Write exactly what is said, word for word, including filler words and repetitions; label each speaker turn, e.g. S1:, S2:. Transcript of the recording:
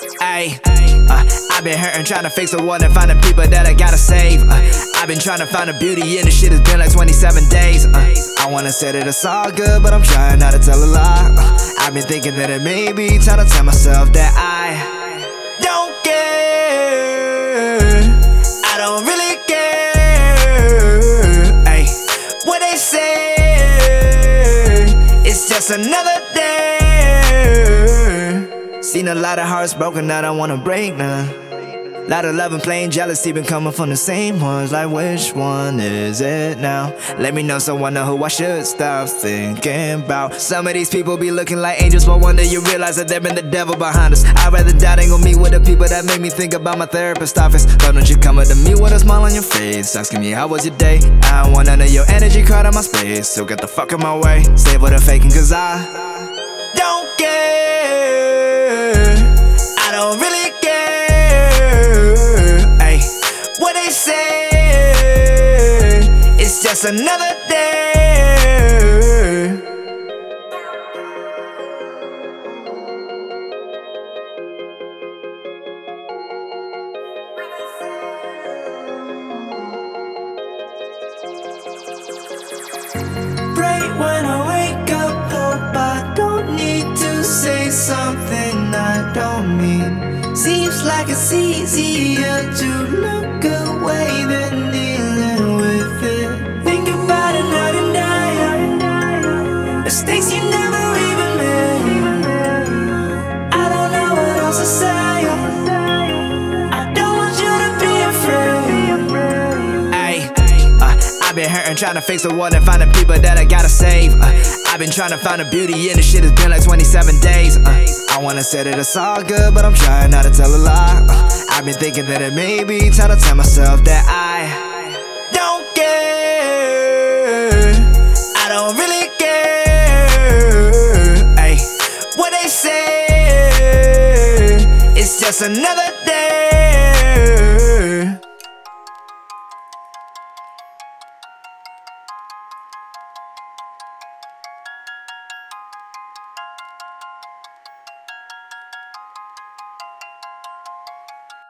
S1: Ayy, uh, I've been hurting, trying to fix the world and finding people that I gotta save. uh, I've been trying to find the beauty in the shit, it's been like twenty-seven days. uh, I wanna say that it's all good, but I'm trying not to tell a lie. uh, I've been thinking that it may be time to tell myself that I don't care. I don't really care. Ay, what they say, it's just another day. Seen a lot of hearts broken, I don't wanna break none. Lot of love and plain jealousy been coming from the same ones. Like, which one is it now? Let me know so I know who I should stop thinking about. Some of these people be looking like angels, but one day you realize that they've been the devil behind us. I'd rather die than go meet with the people that make me think about my therapist office. Why don't you come up to me with a smile on your face, asking me how was your day? I don't want none of your energy crowding my space, so get the fuck in my way. Stay with the faking, cause I don't care. I don't really care. Ay, what they say, it's just another day. Right when I wake up, hope I don't need to say something I don't mean. Seems like it's easier to look away than dealing with it. Think about it night and day, mistakes you never even made. I don't know what else to say. I don't want you to be afraid. Ay, uh, I've been hurting, trying to fix the world and finding people that I gotta save. uh, I've been trying to find the beauty in the shit, it's been like twenty-seven days. uh, I wanna say that it's all good, but I'm trying not to tell a lie. uh, I've been thinking that it may be time to tell myself that I don't care. I don't really care. Ay, what they say, it's just another